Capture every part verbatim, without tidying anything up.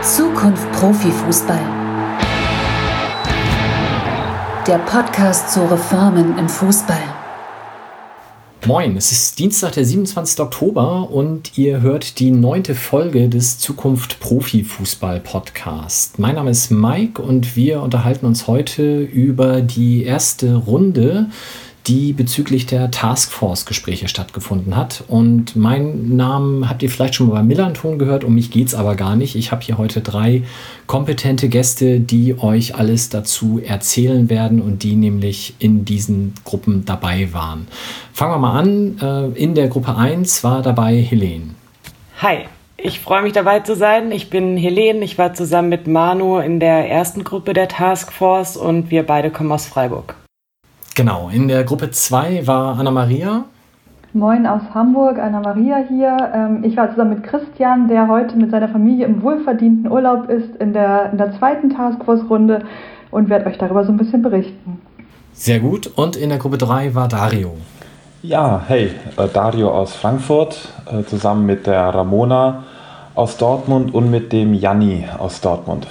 Zukunft Profifußball. Der Podcast zu Reformen im Fußball. Moin, es ist Dienstag, der siebenundzwanzigster Oktober und ihr hört die neunte Folge des Zukunft Profifußball Podcast. Mein Name ist Mike und wir unterhalten uns heute über die erste Runde, die bezüglich der Taskforce-Gespräche stattgefunden hat. Und meinen Namen habt ihr vielleicht schon mal beim Millanton gehört, um mich geht's aber gar nicht. Ich habe hier heute drei kompetente Gäste, die euch alles dazu erzählen werden und die nämlich in diesen Gruppen dabei waren. Fangen wir mal an. In der Gruppe eins war dabei Helene. Hi, ich freue mich dabei zu sein. Ich bin Helene, ich war zusammen mit Manu in der ersten Gruppe der Taskforce und wir beide kommen aus Freiburg. Genau, in der Gruppe zwei war Anna-Maria. Moin aus Hamburg, Anna-Maria hier. Ich war zusammen mit Christian, der heute mit seiner Familie im wohlverdienten Urlaub ist, in der, in der zweiten Taskforce-Runde und werde euch darüber so ein bisschen berichten. Sehr gut. Und in der Gruppe drei war Dario. Ja, hey, Dario aus Frankfurt, zusammen mit der Ramona aus Dortmund und mit dem Janni aus Dortmund.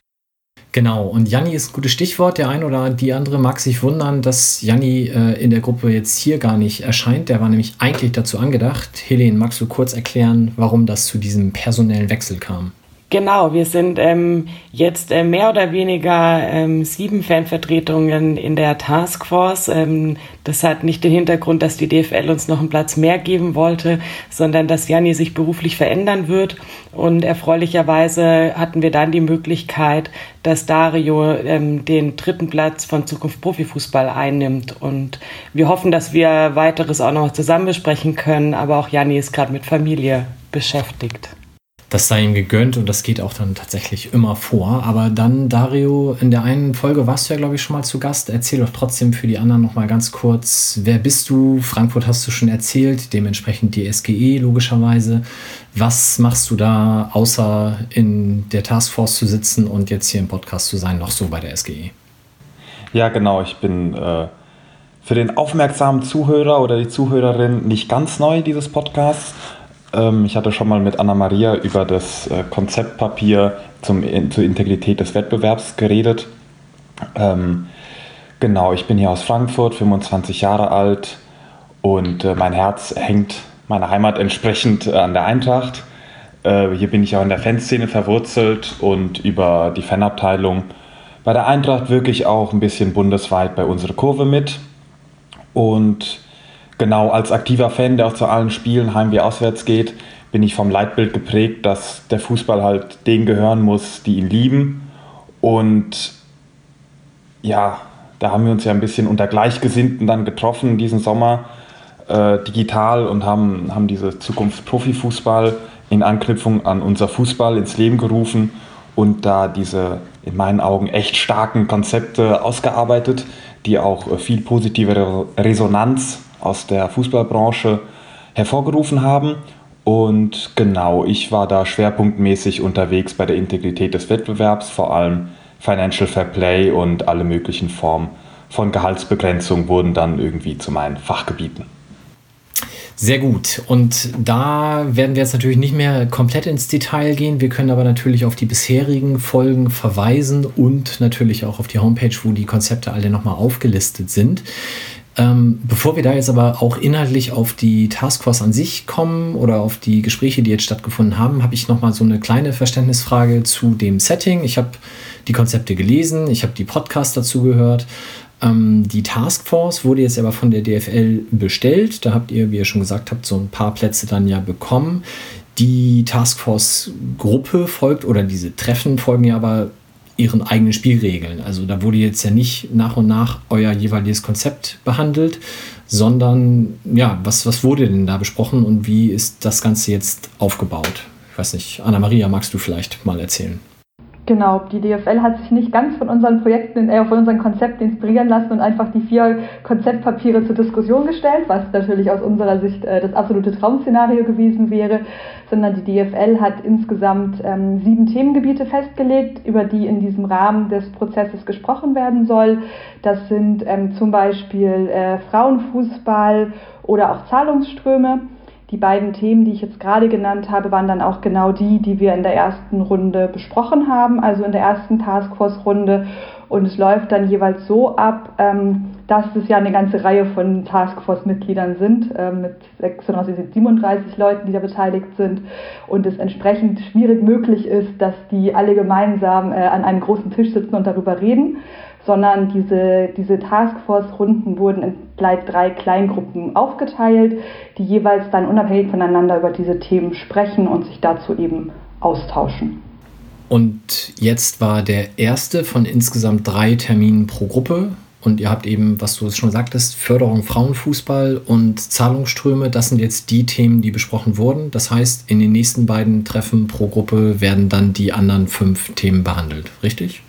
Genau, und Janni ist ein gutes Stichwort. Der eine oder die andere mag sich wundern, dass Janni äh, in der Gruppe jetzt hier gar nicht erscheint. Der war nämlich eigentlich dazu angedacht. Helene, magst du kurz erklären, warum das zu diesem personellen Wechsel kam? Genau, wir sind ähm, jetzt äh, mehr oder weniger ähm, sieben Fanvertretungen in der Taskforce. Ähm, das hat nicht den Hintergrund, dass die D F L uns noch einen Platz mehr geben wollte, sondern dass Janni sich beruflich verändern wird. Und erfreulicherweise hatten wir dann die Möglichkeit, dass Dario ähm, den dritten Platz von Zukunft Profifußball einnimmt. Und wir hoffen, dass wir weiteres auch noch zusammen besprechen können. Aber auch Janni ist gerade mit Familie beschäftigt. Das sei ihm gegönnt und das geht auch dann tatsächlich immer vor. Aber dann, Dario, in der einen Folge warst du ja, glaube ich, schon mal zu Gast. Erzähl doch trotzdem für die anderen noch mal ganz kurz, wer bist du? Frankfurt hast du schon erzählt, dementsprechend die S G E logischerweise. Was machst du da, außer in der Taskforce zu sitzen und jetzt hier im Podcast zu sein, noch so bei der S G E? Ja, genau. Ich bin äh, für den aufmerksamen Zuhörer oder die Zuhörerin nicht ganz neu dieses Podcasts. Ich hatte schon mal mit Anna-Maria über das Konzeptpapier zum, zur Integrität des Wettbewerbs geredet. Ähm, genau, ich bin hier aus Frankfurt, fünfundzwanzig Jahre alt und äh, mein Herz hängt meiner Heimat entsprechend äh, an der Eintracht. Äh, hier bin ich auch in der Fanszene verwurzelt und über die Fanabteilung bei der Eintracht wirke ich auch ein bisschen bundesweit bei unserer Kurve mit. Und genau, als aktiver Fan, der auch zu allen Spielen heim wie auswärts geht, bin ich vom Leitbild geprägt, dass der Fußball halt denen gehören muss, die ihn lieben. Und ja, da haben wir uns ja ein bisschen unter Gleichgesinnten dann getroffen diesen Sommer, äh, digital, und haben, haben diese Zukunft Profifußball in Anknüpfung an unser Fußball ins Leben gerufen und da diese in meinen Augen echt starken Konzepte ausgearbeitet, die auch viel positive Resonanz aus der Fußballbranche hervorgerufen haben. Und genau, ich war da schwerpunktmäßig unterwegs bei der Integrität des Wettbewerbs, vor allem Financial Fair Play und alle möglichen Formen von Gehaltsbegrenzung wurden dann irgendwie zu meinen Fachgebieten. Sehr gut. Und da werden wir jetzt natürlich nicht mehr komplett ins Detail gehen. Wir können aber natürlich auf die bisherigen Folgen verweisen und natürlich auch auf die Homepage, wo die Konzepte alle nochmal aufgelistet sind. Ähm, bevor wir da jetzt aber auch inhaltlich auf die Taskforce an sich kommen oder auf die Gespräche, die jetzt stattgefunden haben, habe ich nochmal so eine kleine Verständnisfrage zu dem Setting. Ich habe die Konzepte gelesen, ich habe die Podcasts dazu gehört. Ähm, die Taskforce wurde jetzt aber von der D F L bestellt. Da habt ihr, wie ihr schon gesagt habt, so ein paar Plätze dann ja bekommen. Die Taskforce-Gruppe folgt, oder diese Treffen folgen ja aber ihren eigenen Spielregeln. Also da wurde jetzt ja nicht nach und nach euer jeweiliges Konzept behandelt, sondern ja, was, was wurde denn da besprochen und wie ist das Ganze jetzt aufgebaut? Ich weiß nicht, Anna-Maria, magst du vielleicht mal erzählen? Genau, die D F L hat sich nicht ganz von unseren Projekten, äh, von unseren Konzepten inspirieren lassen und einfach die vier Konzeptpapiere zur Diskussion gestellt, was natürlich aus unserer Sicht äh, das absolute Traum-Szenario gewesen wäre, sondern die D F L hat insgesamt ähm, sieben Themengebiete festgelegt, über die in diesem Rahmen des Prozesses gesprochen werden soll. Das sind ähm, zum Beispiel äh, Frauenfußball oder auch Zahlungsströme. Die beiden Themen, die ich jetzt gerade genannt habe, waren dann auch genau die, die wir in der ersten Runde besprochen haben, also in der ersten Taskforce-Runde. Und es läuft dann jeweils so ab, ähm, dass es ja eine ganze Reihe von Taskforce-Mitgliedern sind, äh, mit siebenunddreißig Leuten, die da beteiligt sind. Und es entsprechend schwierig möglich ist, dass die alle gemeinsam äh, an einem großen Tisch sitzen und darüber reden, sondern diese, diese Taskforce-Runden wurden in gleich drei Kleingruppen aufgeteilt, die jeweils dann unabhängig voneinander über diese Themen sprechen und sich dazu eben austauschen. Und jetzt war der erste von insgesamt drei Terminen pro Gruppe. Und ihr habt eben, was du schon sagtest, Förderung Frauenfußball und Zahlungsströme. Das sind jetzt die Themen, die besprochen wurden. Das heißt, in den nächsten beiden Treffen pro Gruppe werden dann die anderen fünf Themen behandelt. Richtig?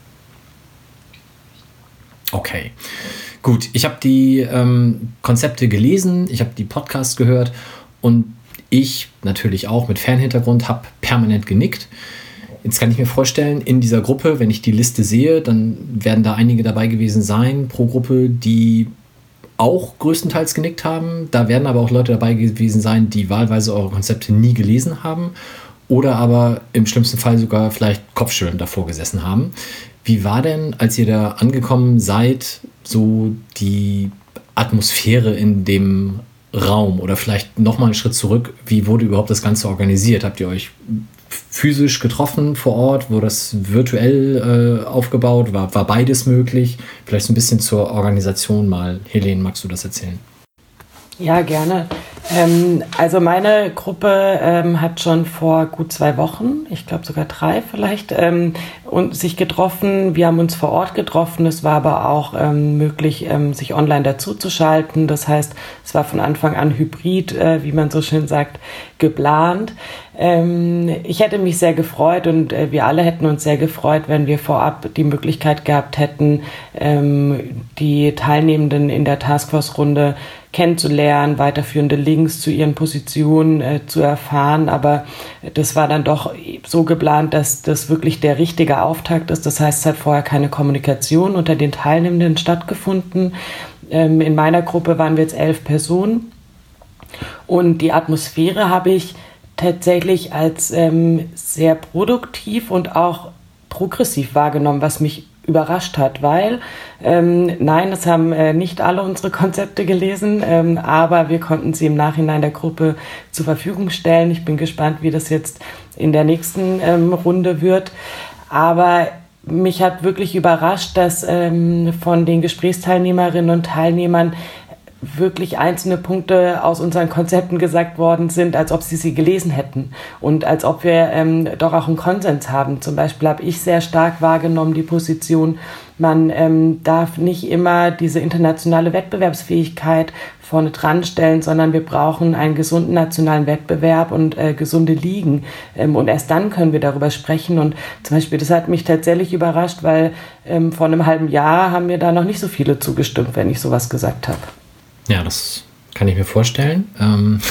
Okay, gut. Ich habe die ähm, Konzepte gelesen, ich habe die Podcasts gehört und ich natürlich auch mit Fanhintergrund habe permanent genickt. Jetzt kann ich mir vorstellen, in dieser Gruppe, wenn ich die Liste sehe, dann werden da einige dabei gewesen sein pro Gruppe, die auch größtenteils genickt haben. Da werden aber auch Leute dabei gewesen sein, die wahlweise eure Konzepte nie gelesen haben oder aber im schlimmsten Fall sogar vielleicht Kopfschütteln davor gesessen haben. Wie war denn, als ihr da angekommen seid, so die Atmosphäre in dem Raum oder vielleicht nochmal einen Schritt zurück? Wie wurde überhaupt das Ganze organisiert? Habt ihr euch physisch getroffen vor Ort? Wurde das virtuell äh, aufgebaut? War, war beides möglich? Vielleicht so ein bisschen zur Organisation mal. Helene, magst du das erzählen? Ja, gerne. Ähm, also meine Gruppe ähm, hat schon vor gut zwei Wochen, ich glaube sogar drei vielleicht, ähm, und sich getroffen. Wir haben uns vor Ort getroffen. Es war aber auch ähm, möglich, ähm, sich online dazuzuschalten. Das heißt, es war von Anfang an hybrid, äh, wie man so schön sagt, geplant. Ähm, ich hätte mich sehr gefreut und äh, wir alle hätten uns sehr gefreut, wenn wir vorab die Möglichkeit gehabt hätten, ähm, die Teilnehmenden in der Taskforce-Runde kennenzulernen, weiterführende Links zu ihren Positionen äh, zu erfahren. Aber das war dann doch so geplant, dass das wirklich der richtige Auftakt ist. Das heißt, es hat vorher keine Kommunikation unter den Teilnehmenden stattgefunden. Ähm, in meiner Gruppe waren wir jetzt elf Personen. Und die Atmosphäre habe ich tatsächlich als ähm, sehr produktiv und auch progressiv wahrgenommen, was mich überrascht hat, weil, ähm, nein, das haben äh, nicht alle unsere Konzepte gelesen, ähm, aber wir konnten sie im Nachhinein der Gruppe zur Verfügung stellen. Ich bin gespannt, wie das jetzt in der nächsten ähm, Runde wird. Aber mich hat wirklich überrascht, dass ähm, von den Gesprächsteilnehmerinnen und Teilnehmern wirklich einzelne Punkte aus unseren Konzepten gesagt worden sind, als ob sie sie gelesen hätten und als ob wir ähm, doch auch einen Konsens haben. Zum Beispiel habe ich sehr stark wahrgenommen die Position, man ähm, darf nicht immer diese internationale Wettbewerbsfähigkeit vorne dran stellen, sondern wir brauchen einen gesunden nationalen Wettbewerb und äh, gesunde Ligen. Ähm, und erst dann können wir darüber sprechen. Und zum Beispiel, das hat mich tatsächlich überrascht, weil ähm, vor einem halben Jahr haben mir da noch nicht so viele zugestimmt, wenn ich sowas gesagt habe. Ja, das kann ich mir vorstellen. Ähm,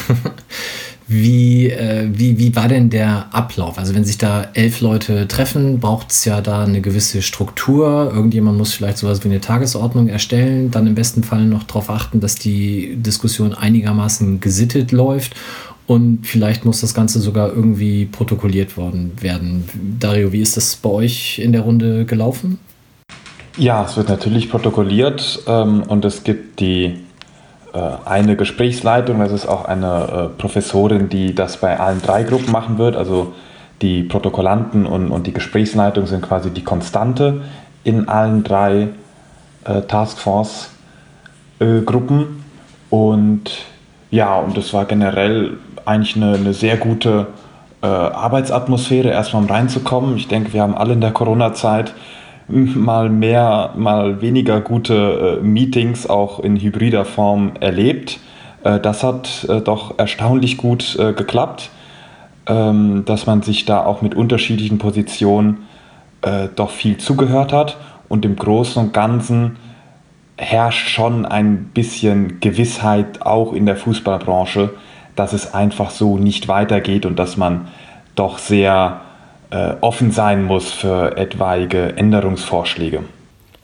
wie, äh, wie, wie war denn der Ablauf? Also wenn sich da elf Leute treffen, braucht es ja da eine gewisse Struktur. Irgendjemand muss vielleicht sowas wie eine Tagesordnung erstellen, dann im besten Fall noch darauf achten, dass die Diskussion einigermaßen gesittet läuft und vielleicht muss das Ganze sogar irgendwie protokolliert worden werden. Dario, wie ist das bei euch in der Runde gelaufen? Ja, es wird natürlich protokolliert ähm, und es gibt die eine Gesprächsleitung, das ist auch eine äh, Professorin, die das bei allen drei Gruppen machen wird. Also die Protokollanten und, und die Gesprächsleitung sind quasi die Konstante in allen drei äh, Taskforce-Gruppen. Äh, und ja, und das war generell eigentlich eine, eine sehr gute äh, Arbeitsatmosphäre, erstmal um reinzukommen. Ich denke, wir haben alle in der Corona-Zeit mal mehr, mal weniger gute äh, Meetings auch in hybrider Form erlebt. Äh, das hat äh, doch erstaunlich gut äh, geklappt, ähm, dass man sich da auch mit unterschiedlichen Positionen äh, doch viel zugehört hat. Und im Großen und Ganzen herrscht schon ein bisschen Gewissheit auch in der Fußballbranche, dass es einfach so nicht weitergeht und dass man doch sehr offen sein muss für etwaige Änderungsvorschläge.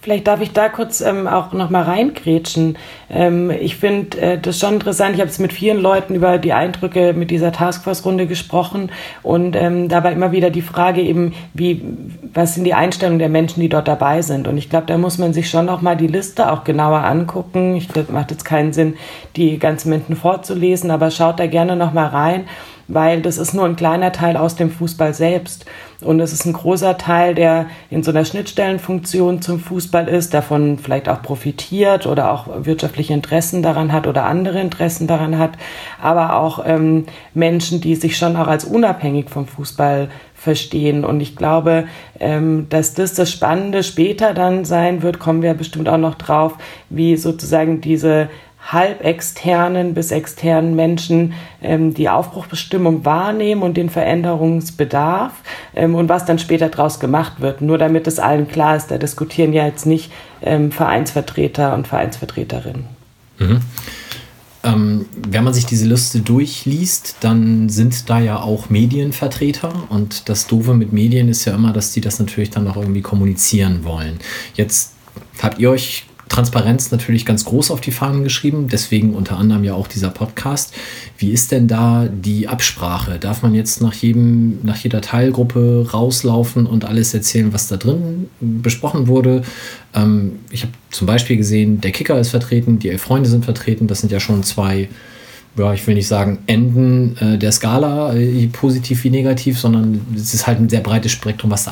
Vielleicht darf ich da kurz ähm, auch noch mal reingrätschen. Ähm, ich finde äh, das schon interessant. Ich habe jetzt mit vielen Leuten über die Eindrücke mit dieser Taskforce-Runde gesprochen und ähm, da war immer wieder die Frage eben, wie, was sind die Einstellungen der Menschen, die dort dabei sind. Und ich glaube, da muss man sich schon noch mal die Liste auch genauer angucken. Ich glaube, macht jetzt keinen Sinn, die ganzen Menschen vorzulesen, aber schaut da gerne noch mal rein, weil das ist nur ein kleiner Teil aus dem Fußball selbst. Und es ist ein großer Teil, der in so einer Schnittstellenfunktion zum Fußball ist, davon vielleicht auch profitiert oder auch wirtschaftliche Interessen daran hat oder andere Interessen daran hat, aber auch ähm, Menschen, die sich schon auch als unabhängig vom Fußball verstehen. Und ich glaube, ähm, dass das das Spannende später dann sein wird, kommen wir bestimmt auch noch drauf, wie sozusagen diese halbexternen bis externen Menschen ähm, die Aufbruchbestimmung wahrnehmen und den Veränderungsbedarf ähm, und was dann später draus gemacht wird. Nur damit es allen klar ist, da diskutieren ja jetzt nicht ähm, Vereinsvertreter und Vereinsvertreterinnen. Mhm. Ähm, wenn man sich diese Liste durchliest, dann sind da ja auch Medienvertreter und das Doofe mit Medien ist ja immer, dass die das natürlich dann auch irgendwie kommunizieren wollen. Jetzt habt ihr euch Transparenz natürlich ganz groß auf die Fahnen geschrieben, deswegen unter anderem ja auch dieser Podcast. Wie ist denn da die Absprache? Darf man jetzt nach jedem, nach jeder Teilgruppe rauslaufen und alles erzählen, was da drin besprochen wurde? Ähm, ich habe zum Beispiel gesehen, der Kicker ist vertreten, die Elf Freunde sind vertreten. Das sind ja schon zwei, ja, ich will nicht sagen Enden äh, der Skala, äh, positiv wie negativ, sondern es ist halt ein sehr breites Spektrum, was da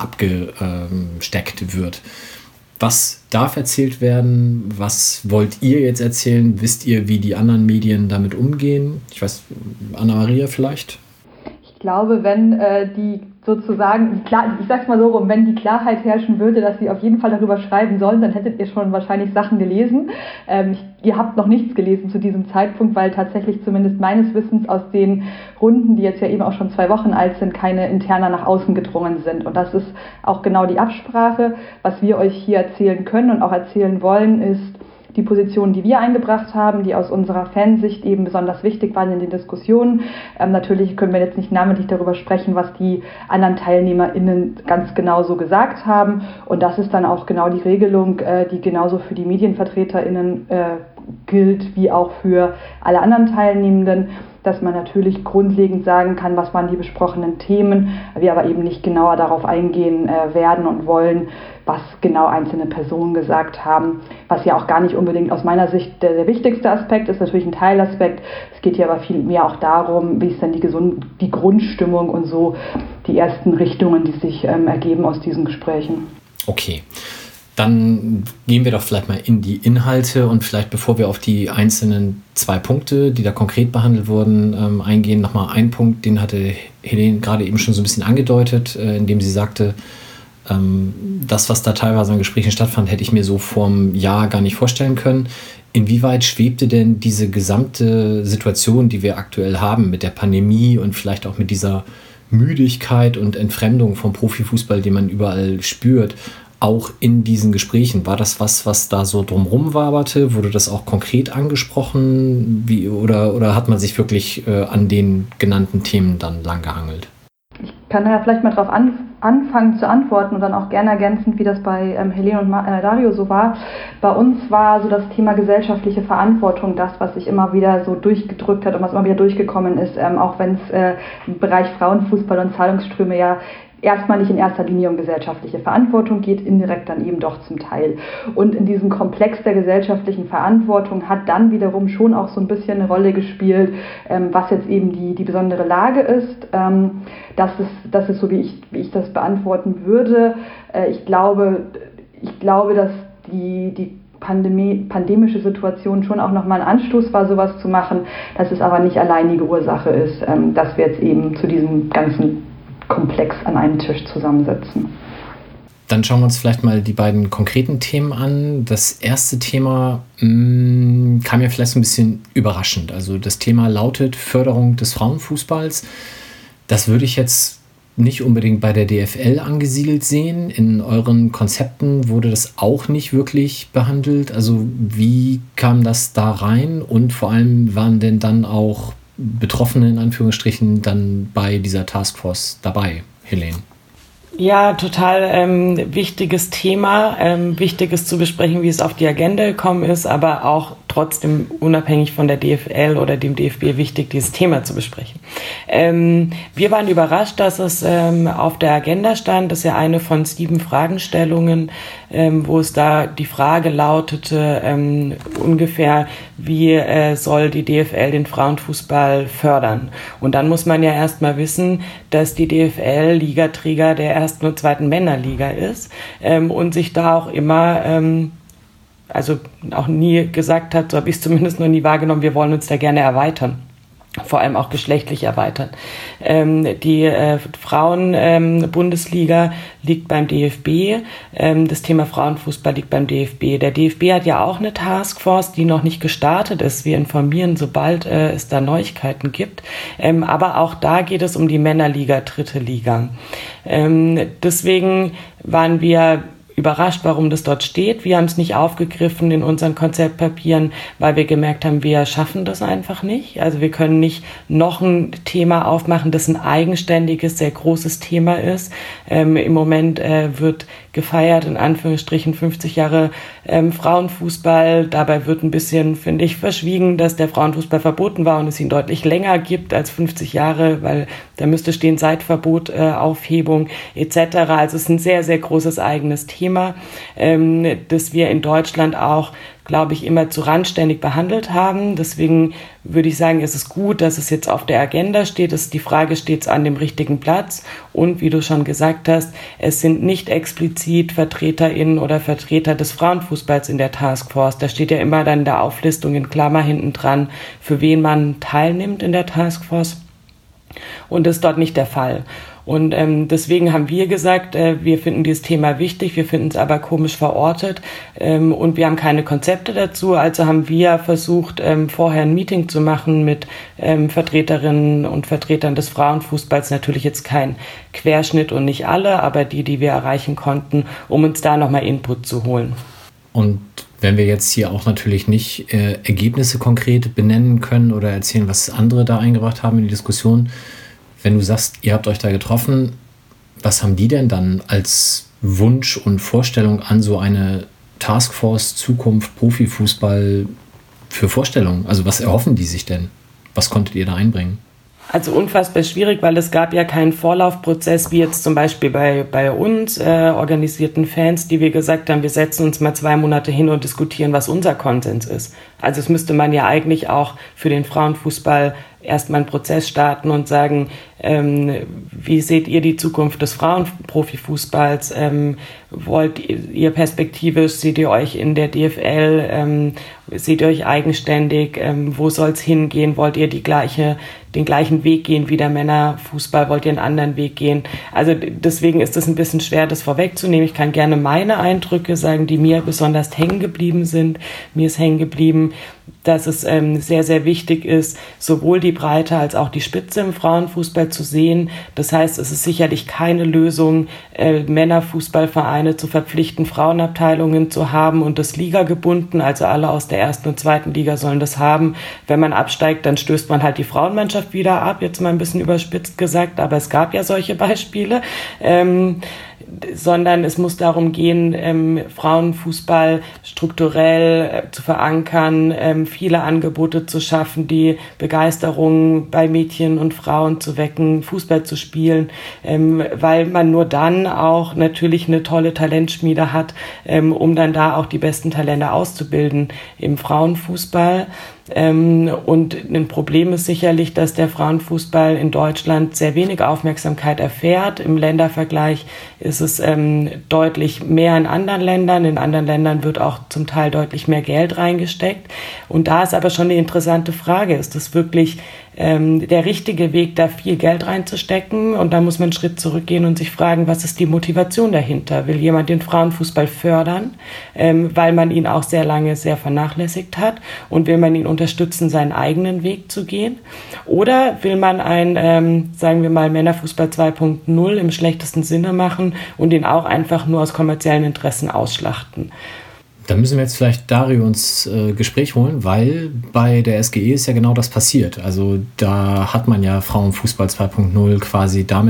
abgesteckt wird. Was darf erzählt werden? Was wollt ihr jetzt erzählen? Wisst ihr, wie die anderen Medien damit umgehen? Ich weiß, Anna-Maria vielleicht? Ich glaube, wenn äh, die sozusagen, klar, ich sag's mal so rum, wenn die Klarheit herrschen würde, dass sie auf jeden Fall darüber schreiben sollen, dann hättet ihr schon wahrscheinlich Sachen gelesen. Ähm, ich, ihr habt noch nichts gelesen zu diesem Zeitpunkt, weil tatsächlich zumindest meines Wissens aus den Runden, die jetzt ja eben auch schon zwei Wochen alt sind, keine interner nach außen gedrungen sind. Und das ist auch genau die Absprache. Was wir euch hier erzählen können und auch erzählen wollen, ist die Positionen, die wir eingebracht haben, die aus unserer Fansicht eben besonders wichtig waren in den Diskussionen. Ähm, natürlich können wir jetzt nicht namentlich darüber sprechen, was die anderen TeilnehmerInnen ganz genau so gesagt haben. Und das ist dann auch genau die Regelung, äh, die genauso für die MedienvertreterInnen äh, gilt, wie auch für alle anderen Teilnehmenden, dass man natürlich grundlegend sagen kann, was waren die besprochenen Themen, wir aber eben nicht genauer darauf eingehen äh, werden und wollen, was genau einzelne Personen gesagt haben, was ja auch gar nicht unbedingt aus meiner Sicht der, der wichtigste Aspekt ist, natürlich ein Teilaspekt. Es geht hier aber viel mehr auch darum, wie ist denn die, gesund, die Grundstimmung und so die ersten Richtungen, die sich ähm, ergeben aus diesen Gesprächen. Okay. Dann gehen wir doch vielleicht mal in die Inhalte und vielleicht, bevor wir auf die einzelnen zwei Punkte, die da konkret behandelt wurden, ähm, eingehen, nochmal einen Punkt, den hatte Helene gerade eben schon so ein bisschen angedeutet, äh, indem sie sagte, ähm, das, was da teilweise an Gesprächen stattfand, hätte ich mir so vorm Jahr gar nicht vorstellen können. Inwieweit schwebte denn diese gesamte Situation, die wir aktuell haben mit der Pandemie und vielleicht auch mit dieser Müdigkeit und Entfremdung vom Profifußball, den man überall spürt, auch in diesen Gesprächen? War das was, was da so drumherum waberte? Wurde das auch konkret angesprochen? Wie, oder, oder hat man sich wirklich äh, an den genannten Themen dann lang gehangelt? Ich kann da vielleicht mal drauf an, anfangen zu antworten und dann auch gerne ergänzend, wie das bei ähm, Helene und Ma- äh, Dario so war. Bei uns war so das Thema gesellschaftliche Verantwortung das, was sich immer wieder so durchgedrückt hat und was immer wieder durchgekommen ist, ähm, auch wenn es äh, im Bereich Frauenfußball und Zahlungsströme ja erstmal nicht in erster Linie um gesellschaftliche Verantwortung geht, indirekt dann eben doch zum Teil. Und in diesem Komplex der gesellschaftlichen Verantwortung hat dann wiederum schon auch so ein bisschen eine Rolle gespielt, ähm, was jetzt eben die, die besondere Lage ist. Ähm, das ist, das ist so, wie ich, wie ich das beantworten würde. Äh, ich glaube, ich glaube, dass die, die Pandemie, pandemische Situation schon auch nochmal ein Anstoß war, sowas zu machen, dass es aber nicht alleinige Ursache ist, ähm, dass wir jetzt eben zu diesem ganzen Komplex an einen Tisch zusammensetzen. Dann schauen wir uns vielleicht mal die beiden konkreten Themen an. Das erste Thema mh, kam ja vielleicht so ein bisschen überraschend. Also das Thema lautet Förderung des Frauenfußballs. Das würde ich jetzt nicht unbedingt bei der D F L angesiedelt sehen. In euren Konzepten wurde das auch nicht wirklich behandelt. Also wie kam das da rein? Und vor allem waren denn dann auch Betroffene in Anführungsstrichen dann bei dieser Taskforce dabei, Helene? Ja, total ähm, wichtiges Thema. Ähm, wichtig ist zu besprechen, wie es auf die Agenda gekommen ist, aber auch trotzdem unabhängig von der D F L oder dem D F B wichtig, dieses Thema zu besprechen. Ähm, wir waren überrascht, dass es ähm, auf der Agenda stand. Das ist ja eine von sieben Fragestellungen, ähm, wo es da die Frage lautete, ähm, ungefähr, wie äh, soll die D F L den Frauenfußball fördern? Und dann muss man ja erstmal wissen, dass die D F L Ligaträger der ersten und zweiten Männerliga ist ähm, und sich da auch immer, ähm, also auch nie gesagt hat, so habe ich es zumindest noch nie wahrgenommen, wir wollen uns da gerne erweitern. Vor allem auch geschlechtlich erweitern. Ähm, die äh, Frauen-Bundesliga ähm, liegt beim D F B. Ähm, das Thema Frauenfußball liegt beim D F B. Der D F B hat ja auch eine Taskforce, die noch nicht gestartet ist. Wir informieren, sobald äh, es da Neuigkeiten gibt. Ähm, aber auch da geht es um die Männerliga, dritte Liga. Ähm, deswegen waren wir überrascht, warum das dort steht. Wir haben es nicht aufgegriffen in unseren Konzeptpapieren, weil wir gemerkt haben, wir schaffen das einfach nicht. Also wir können nicht noch ein Thema aufmachen, das ein eigenständiges, sehr großes Thema ist. Ähm, im Moment äh, wird gefeiert, in Anführungsstrichen, fünfzig Jahre ähm, Frauenfußball. Dabei wird ein bisschen, finde ich, verschwiegen, dass der Frauenfußball verboten war und es ihn deutlich länger gibt als fünfzig Jahre, weil da müsste stehen Seitverbot, äh, Aufhebung et cetera. Also es ist ein sehr, sehr großes eigenes Thema, ähm, das wir in Deutschland auch, glaube ich, immer zu randständig behandelt haben. Deswegen würde ich sagen, es ist gut, dass es jetzt auf der Agenda steht. Es, die Frage steht an dem richtigen Platz. Und wie du schon gesagt hast, es sind nicht explizit VertreterInnen oder Vertreter des Frauenfußballs in der Taskforce. Da steht ja immer dann in der Auflistung in Klammer hinten dran, für wen man teilnimmt in der Taskforce. Und das ist dort nicht der Fall. Und ähm, deswegen haben wir gesagt, äh, wir finden dieses Thema wichtig, wir finden es aber komisch verortet ähm, und wir haben keine Konzepte dazu. Also haben wir versucht, ähm, vorher ein Meeting zu machen mit ähm, Vertreterinnen und Vertretern des Frauenfußballs. Natürlich jetzt kein Querschnitt und nicht alle, aber die, die wir erreichen konnten, um uns da nochmal Input zu holen. Und wenn wir jetzt hier auch natürlich nicht äh, Ergebnisse konkret benennen können oder erzählen, was andere da eingebracht haben in die Diskussion, wenn du sagst, ihr habt euch da getroffen, was haben die denn dann als Wunsch und Vorstellung an so eine Taskforce Zukunft Profifußball für Vorstellungen? Also was erhoffen die sich denn? Was konntet ihr da einbringen? Also unfassbar schwierig, weil es gab ja keinen Vorlaufprozess, wie jetzt zum Beispiel bei, bei uns äh, organisierten Fans, die wir gesagt haben, wir setzen uns mal zwei Monate hin und diskutieren, was unser Konsens ist. Also es müsste man ja eigentlich auch für den Frauenfußball erstmal einen Prozess starten und sagen, ähm, wie seht ihr die Zukunft des Frauenprofifußballs? Ähm, wollt ihr perspektivisch, seht ihr euch in der D F L, ähm, seht ihr euch eigenständig, ähm, wo soll es hingehen? Wollt ihr die gleiche, den gleichen Weg gehen wie der Männerfußball? Wollt ihr einen anderen Weg gehen? Also deswegen ist es ein bisschen schwer, das vorwegzunehmen. Ich kann gerne meine Eindrücke sagen, die mir besonders hängen geblieben sind. Mir ist hängen geblieben, dass es ähm, sehr, sehr wichtig ist, sowohl die Breite als auch die Spitze im Frauenfußball zu sehen. Das heißt, es ist sicherlich keine Lösung, äh, Männerfußballvereine zu verpflichten, Frauenabteilungen zu haben und das Liga gebunden, also alle aus der ersten und zweiten Liga sollen das haben. Wenn man absteigt, dann stößt man halt die Frauenmannschaft wieder ab, jetzt mal ein bisschen überspitzt gesagt, aber es gab ja solche Beispiele. Ähm, sondern es muss darum gehen, ähm, Frauenfußball strukturell äh, zu verankern, ähm, viele Angebote zu schaffen, die Begeisterung bei Mädchen und Frauen zu wecken, Fußball zu spielen, ähm, weil man nur dann auch natürlich eine tolle Talentschmiede hat, ähm, um dann da auch die besten Talente auszubilden im Frauenfußball. Ähm, und ein Problem ist sicherlich, dass der Frauenfußball in Deutschland sehr wenig Aufmerksamkeit erfährt. Im Ländervergleich ist es ähm, deutlich mehr in anderen Ländern. In anderen Ländern wird auch zum Teil deutlich mehr Geld reingesteckt. Und da ist aber schon eine interessante Frage. Ist das wirklich ähm, der richtige Weg, da viel Geld reinzustecken? Und da muss man einen Schritt zurückgehen und sich fragen, was ist die Motivation dahinter? Will jemand den Frauenfußball fördern, ähm, weil man ihn auch sehr lange sehr vernachlässigt hat? Und will man ihn unterstützen, seinen eigenen Weg zu gehen? Oder will man ein, ähm, sagen wir mal, Männerfußball zwei Punkt null im schlechtesten Sinne machen und ihn auch einfach nur aus kommerziellen Interessen ausschlachten? Da müssen wir jetzt vielleicht Dario ins äh, Gespräch holen, weil bei der S G E ist ja genau das passiert. Also da hat man ja Frauenfußball zwei Punkt null quasi damit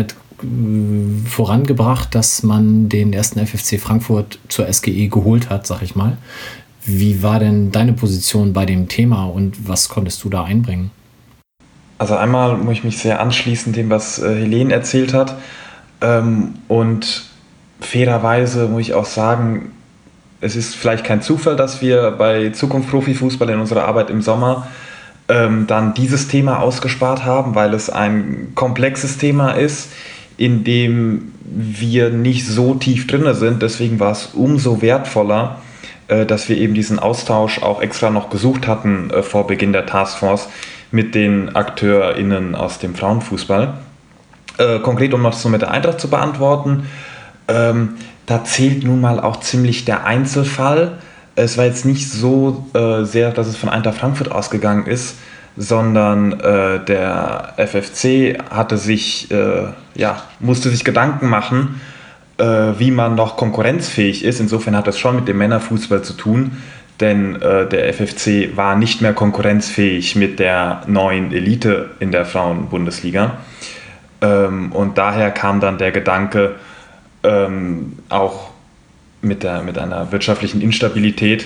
äh, vorangebracht, dass man den ersten F F C Frankfurt zur S G E geholt hat, sag ich mal. Wie war denn deine Position bei dem Thema und was konntest du da einbringen? Also einmal muss ich mich sehr anschließen dem, was äh, Helene erzählt hat. Ähm, und fairerweise muss ich auch sagen, es ist vielleicht kein Zufall, dass wir bei Zukunft Profifußball in unserer Arbeit im Sommer ähm, dann dieses Thema ausgespart haben, weil es ein komplexes Thema ist, in dem wir nicht so tief drin sind. Deswegen war es umso wertvoller, äh, dass wir eben diesen Austausch auch extra noch gesucht hatten äh, vor Beginn der Taskforce mit den AkteurInnen aus dem Frauenfußball. Äh, konkret, um noch so mit der Eintracht zu beantworten, ähm, da zählt nun mal auch ziemlich der Einzelfall. Es war jetzt nicht so äh, sehr, dass es von Eintracht Frankfurt ausgegangen ist, sondern äh, der F F C hatte sich, äh, ja, musste sich Gedanken machen, äh, wie man noch konkurrenzfähig ist. Insofern hat das schon mit dem Männerfußball zu tun, denn äh, der F F C war nicht mehr konkurrenzfähig mit der neuen Elite in der Frauenbundesliga. Ähm, und daher kam dann der Gedanke, ähm, auch mit, der, mit einer wirtschaftlichen Instabilität,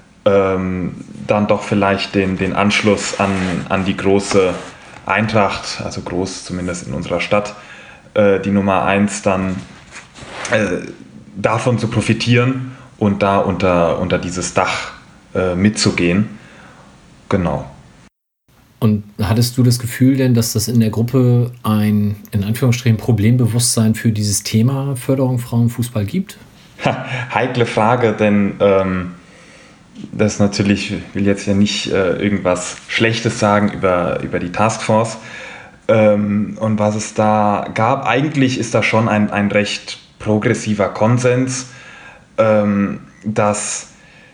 ähm, dann doch vielleicht den, den Anschluss an, an die große Eintracht, also groß zumindest in unserer Stadt, äh, die Nummer eins, dann äh, davon zu profitieren und da unter, unter dieses Dach äh, mitzugehen. Genau. Und hattest du das Gefühl denn, dass das in der Gruppe ein, in Anführungsstrichen, Problembewusstsein für dieses Thema Förderung Frauenfußball gibt? Ha, heikle Frage, denn ähm, das natürlich, ich will jetzt ja nicht äh, irgendwas Schlechtes sagen über, über die Taskforce ähm, und was es da gab. Eigentlich ist da schon ein, ein recht progressiver Konsens, ähm, dass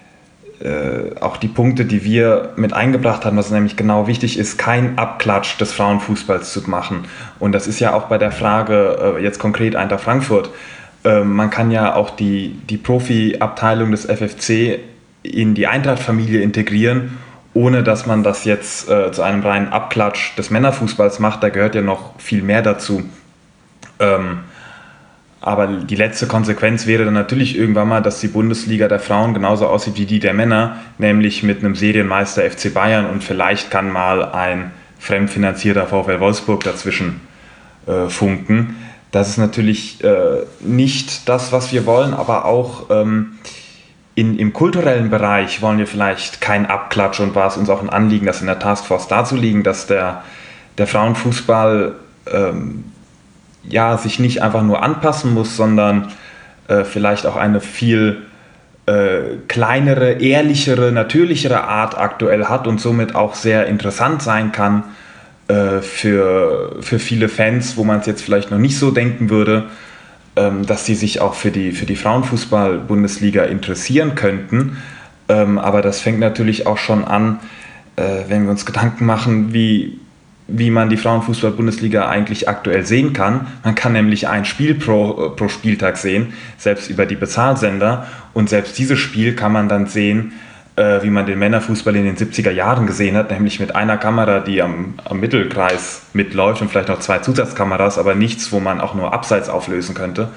Äh, auch die Punkte, die wir mit eingebracht haben, was nämlich genau wichtig ist, kein Abklatsch des Frauenfußballs zu machen. Und das ist ja auch bei der Frage, äh, jetzt konkret Eintracht Frankfurt, äh, man kann ja auch die, die Profi-Abteilung des F F C in die Eintracht-Familie integrieren, ohne dass man das jetzt äh, zu einem reinen Abklatsch des Männerfußballs macht. Da gehört ja noch viel mehr dazu. Ähm, Aber die letzte Konsequenz wäre dann natürlich irgendwann mal, dass die Bundesliga der Frauen genauso aussieht wie die der Männer, nämlich mit einem Serienmeister F C Bayern und vielleicht kann mal ein fremdfinanzierter VfL Wolfsburg dazwischen äh, funken. Das ist natürlich äh, nicht das, was wir wollen, aber auch ähm, in, im kulturellen Bereich wollen wir vielleicht keinen Abklatsch und war es uns auch ein Anliegen, das in der Taskforce darzulegen, dass der, der Frauenfußball ähm, ja, sich nicht einfach nur anpassen muss, sondern äh, vielleicht auch eine viel äh, kleinere, ehrlichere, natürlichere Art aktuell hat und somit auch sehr interessant sein kann äh, für, für viele Fans, wo man es jetzt vielleicht noch nicht so denken würde, ähm, dass sie sich auch für die, für die Frauenfußball-Bundesliga interessieren könnten. Ähm, aber das fängt natürlich auch schon an, äh, wenn wir uns Gedanken machen, wie wie man die Frauenfußball-Bundesliga eigentlich aktuell sehen kann. Man kann nämlich ein Spiel pro, pro Spieltag sehen, selbst über die Bezahlsender. Und selbst dieses Spiel kann man dann sehen, äh, wie man den Männerfußball in den siebziger Jahren gesehen hat, nämlich mit einer Kamera, die am, am Mittelkreis mitläuft und vielleicht noch zwei Zusatzkameras, aber nichts, wo man auch nur Abseits auflösen könnte.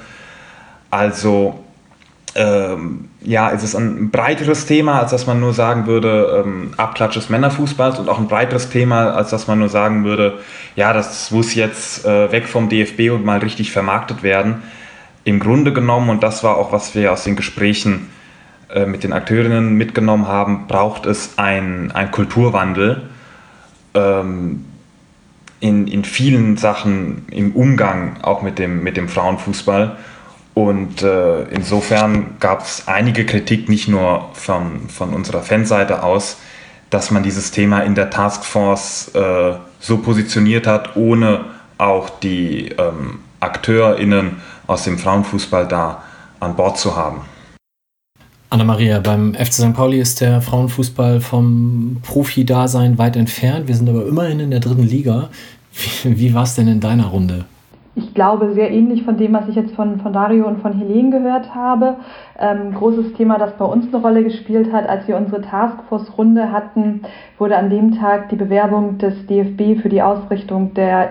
Also Ähm, ja, es ist ein breiteres Thema, als dass man nur sagen würde, ähm, Abklatsch des Männerfußballs und auch ein breiteres Thema, als dass man nur sagen würde, ja, das muss jetzt äh, weg vom D F B und mal richtig vermarktet werden. Im Grunde genommen, und das war auch, was wir aus den Gesprächen äh, mit den Akteurinnen mitgenommen haben, braucht es ein, ein Kulturwandel ähm, in, in vielen Sachen im Umgang auch mit dem, mit dem Frauenfußball. Und äh, insofern gab es einige Kritik, nicht nur von, von unserer Fanseite aus, dass man dieses Thema in der Taskforce äh, so positioniert hat, ohne auch die ähm, AkteurInnen aus dem Frauenfußball da an Bord zu haben. Anna-Maria, beim F C Sankt Pauli ist der Frauenfußball vom Profi-Dasein weit entfernt. Wir sind aber immerhin in der dritten Liga. Wie, wie war es denn in deiner Runde? Ich glaube, sehr ähnlich von dem, was ich jetzt von, von Dario und von Helene gehört habe. Ähm, großes Thema, das bei uns eine Rolle gespielt hat, als wir unsere Taskforce-Runde hatten, wurde an dem Tag die Bewerbung des D F B für die Ausrichtung der, ich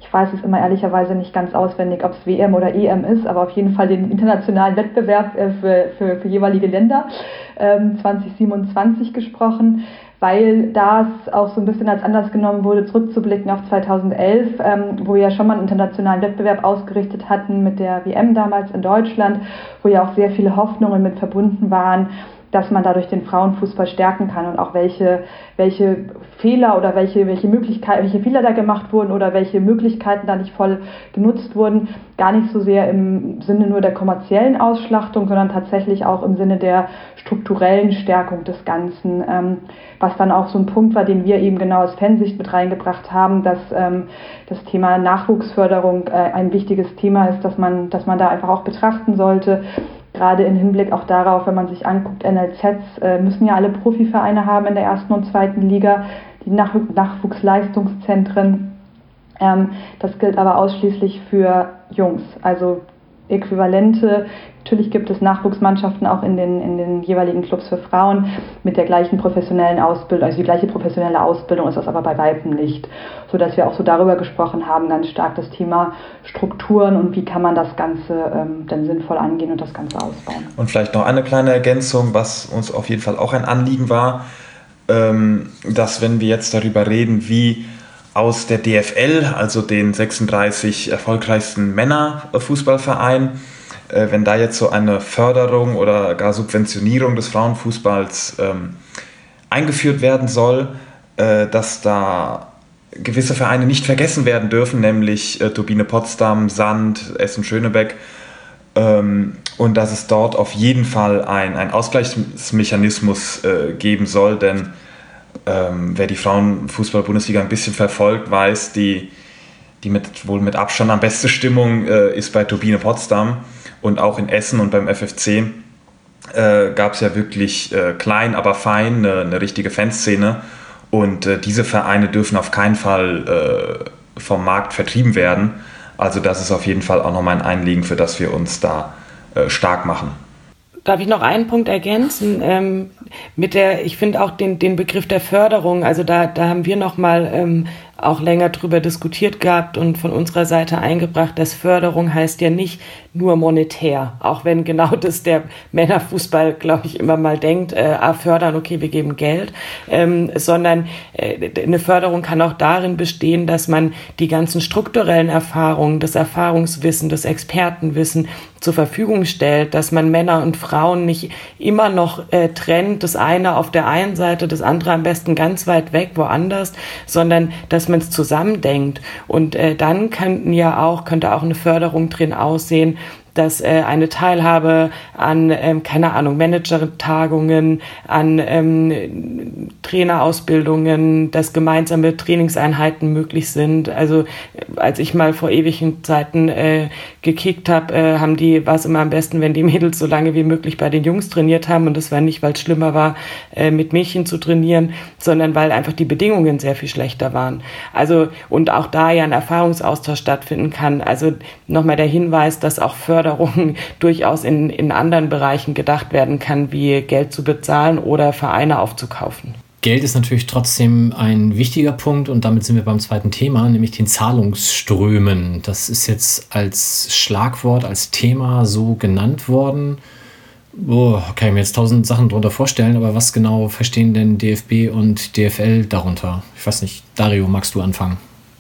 ich weiß es immer ehrlicherweise nicht ganz auswendig, ob es W M oder E M ist, aber auf jeden Fall den internationalen Wettbewerb äh, für, für, für jeweilige Länder ähm, zwanzig siebenundzwanzig gesprochen, weil das auch so ein bisschen als Anlass genommen wurde, zurückzublicken auf zweitausendelf, ähm, wo wir ja schon mal einen internationalen Wettbewerb ausgerichtet hatten mit der W M damals in Deutschland, wo ja auch sehr viele Hoffnungen mit verbunden waren, dass man dadurch den Frauenfußball stärken kann und auch welche, welche Fehler oder welche, welche Möglichkeiten, welche Fehler da gemacht wurden oder welche Möglichkeiten da nicht voll genutzt wurden, gar nicht so sehr im Sinne nur der kommerziellen Ausschlachtung, sondern tatsächlich auch im Sinne der strukturellen Stärkung des Ganzen, ähm, was dann auch so ein Punkt war, den wir eben genau aus Fansicht mit reingebracht haben, dass ähm, das Thema Nachwuchsförderung äh, ein wichtiges Thema ist, dass man, dass man da einfach auch betrachten sollte. Gerade im Hinblick auch darauf, wenn man sich anguckt, N L Zs äh, müssen ja alle Profivereine haben in der ersten und zweiten Liga, die Nach- Nachwuchsleistungszentren. Ähm, das gilt aber ausschließlich für Jungs, also Äquivalente. Natürlich gibt es Nachwuchsmannschaften auch in den, in den jeweiligen Clubs für Frauen mit der gleichen professionellen Ausbildung, also die gleiche professionelle Ausbildung ist das aber bei Weitem nicht, sodass wir auch so darüber gesprochen haben, ganz stark das Thema Strukturen und wie kann man das Ganze ähm, dann sinnvoll angehen und das Ganze ausbauen. Und vielleicht noch eine kleine Ergänzung, was uns auf jeden Fall auch ein Anliegen war, ähm, dass wenn wir jetzt darüber reden, wie aus der D F L, also den sechsunddreißig erfolgreichsten Männerfußballvereinen, äh, wenn da jetzt so eine Förderung oder gar Subventionierung des Frauenfußballs ähm, eingeführt werden soll, äh, dass da gewisse Vereine nicht vergessen werden dürfen, nämlich äh, Turbine Potsdam, Sand, Essen-Schönebeck, ähm, und dass es dort auf jeden Fall ein, ein Ausgleichsmechanismus äh, geben soll, denn Ähm, wer die Frauenfußball-Bundesliga ein bisschen verfolgt, weiß, die, die mit, wohl mit Abstand am beste Stimmung äh, ist bei Turbine Potsdam und auch in Essen und beim F F C äh, gab es ja wirklich äh, klein, aber fein eine, eine richtige Fanszene und äh, diese Vereine dürfen auf keinen Fall äh, vom Markt vertrieben werden. Also das ist auf jeden Fall auch nochmal ein Anliegen, für das wir uns da äh, stark machen. Darf ich noch einen Punkt ergänzen? Ähm, mit der, ich finde auch den, den Begriff der Förderung, also da, da haben wir nochmal ähm, auch länger drüber diskutiert gehabt und von unserer Seite eingebracht, dass Förderung heißt ja nicht nur monetär, auch wenn genau das der Männerfußball, glaube ich, immer mal denkt, äh, ah, fördern, okay, wir geben Geld, ähm, sondern äh, eine Förderung kann auch darin bestehen, dass man die ganzen strukturellen Erfahrungen, das Erfahrungswissen, das Expertenwissen zur Verfügung stellt, dass man Männer und Frauen nicht immer noch äh, trennt, das eine auf der einen Seite, das andere am besten ganz weit weg, woanders, sondern dass man es zusammendenkt. Und äh, dann könnten ja auch, könnte auch eine Förderung drin aussehen, dass äh, eine Teilhabe an, ähm, keine Ahnung, Manager-Tagungen, an ähm, Trainerausbildungen, dass gemeinsame Trainingseinheiten möglich sind. Also als ich mal vor ewigen Zeiten äh, gekickt habe, äh, haben die, war es immer am besten, wenn die Mädels so lange wie möglich bei den Jungs trainiert haben. Und das war nicht, weil es schlimmer war, äh, mit Mädchen zu trainieren, sondern weil einfach die Bedingungen sehr viel schlechter waren. Also und auch da ja ein Erfahrungsaustausch stattfinden kann. Also nochmal der Hinweis, dass auch Förderung durchaus in, in anderen Bereichen gedacht werden kann, wie Geld zu bezahlen oder Vereine aufzukaufen. Geld ist natürlich trotzdem ein wichtiger Punkt und damit sind wir beim zweiten Thema, nämlich den Zahlungsströmen. Das ist jetzt als Schlagwort, als Thema so genannt worden. Oh, kann ich mir jetzt tausend Sachen darunter vorstellen, aber was genau verstehen denn D F B und D F L darunter? Ich weiß nicht, Dario, magst du anfangen?